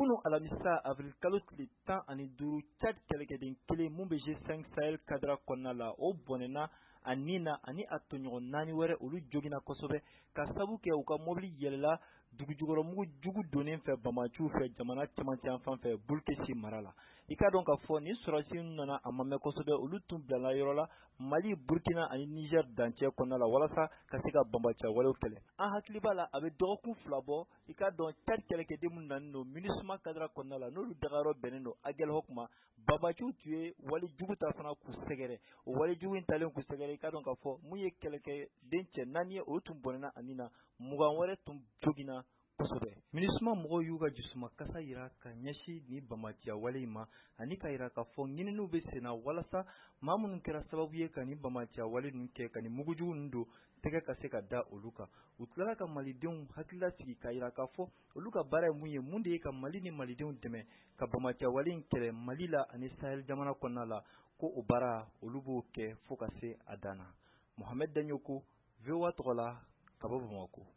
Kunu alamisa avril kalo tile 15 Tchad kɛlɛkɛden kelen mun bɛ G5 Sahel cadre kɔnɔna la o bɔnɛna a nin na ani a tɔɲɔgɔn 4 wɛrɛ olu joginna kosɛbɛ ka sabu kɛ u ka mobili yɛlɛla dugujukɔrɔmugu jugu donnen fɛ Bamaciu fɛ jamana cɛmancɛ fan fɛ Bolkesi mara la. I ka dɔn ka fɔ ni sɔrɔsi nana a mamɛ kosɛbɛ olu tun bilala yɔrɔ la Mali, Burkina ani Niger dancɛ kɔnɔna la walasa ka se ka Bambacia walew kɛlɛ. An hakili b'a la a bɛ dɔgɔkun 2 bɔ i ka dɔn Tchad kɛlɛkɛden mun nanen don MINUSMA cadre kɔnɔna la n'olu dagayɔrɔ bɛnnen don Aguel Hokma Bamaciu tun ye wali jugu ta fana k'u sɛgɛrɛ o wali jugu in talen k'u sɛgɛrɛ i ka dɔn ka fɔ mun ye kɛlɛkɛden cɛ 4 ye o tun bɔnɛna ani na 20 wɛrɛ tun joginna kosɛbɛ. MINUSMA mɔgɔw y'u ka jisuma kasa yira ka ɲɛsin ni Bamacia wale in ma ani ka yira ka fɔ ɲininiw bɛ senna walasa maa minnu kɛra sababu ye ka ni Bamacia wale ninnu kɛ ka ni mugujugu ninnu don tɛgɛ ka se ka da olu kan. U tilala ka malidenw hakilila sigi ka yira ka fɔ olu ka baara ye mun ye mun de ye ka Mali ni malidenw dɛmɛ ka Bamacia wale in kɛlɛ Mali la ani Sahel jamana kɔnɔna la ko o baara olu b'o kɛ fo ka se a dan na. Mohamed Danyoko, VOA tɔgɔ la, ka bɔ Bamako.